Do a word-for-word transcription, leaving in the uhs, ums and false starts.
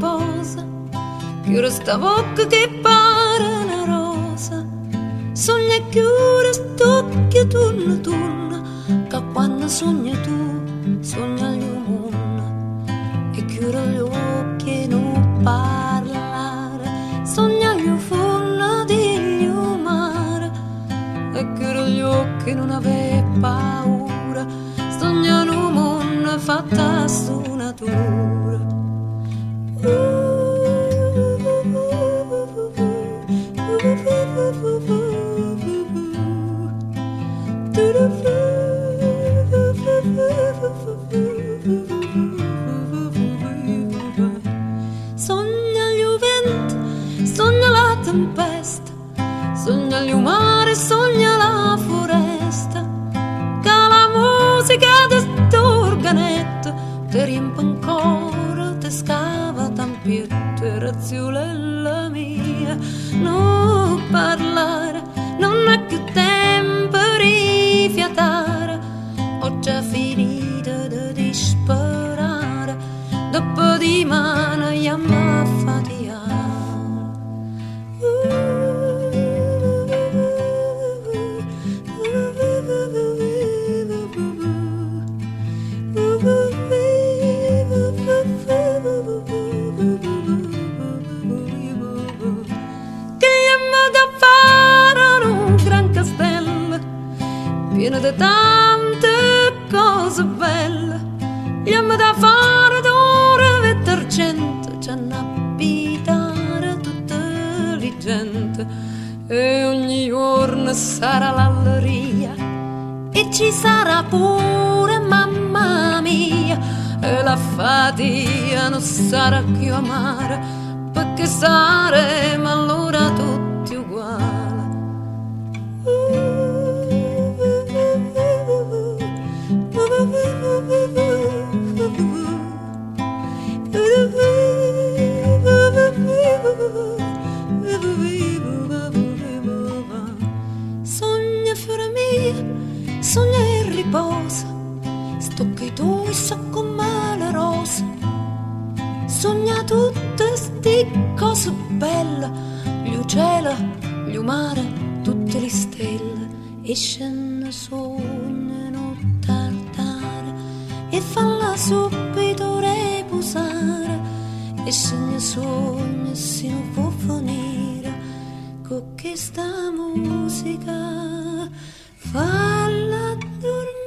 riposa, chiude sta bocca che pare una rosa, sogna e chiude st'occhio turno turno, che quando sogna tu, sogna gli umonna, e chiude gli occhi e non parlare, sogna gli ufunna di umare, e chiude gli occhi e non ave paura, sogna un'umonna fatta su natura. Sogna gli venti, sogna la tempesta, sogna il mare, sogna la foresta, che la musica di sto organetto ti riempie ancora, ti scava tampietto, razzolella mia, non parlare, non è più tempo di fiatare, ho già finito di disperare, dopo di mano io mi affatiare. Pieno di tante cose belle, gli amo da fare d'oro e d'argento, ci hanno abitare tutte le gente, e ogni giorno sarà l'alleria, e ci sarà pure mamma mia, e la fatica non sarà più amara, perché saremo allora tutti uguali. Sogna fiore mia, sogna e riposa, sto che tu so come la rosa, sogna tutte sti cose belle, gli uccelli, gli umare, tutte le stelle, e scende sognano tartare, e falla subito riposare, e sogna sogna si non può finire, con questa musica falla dormire.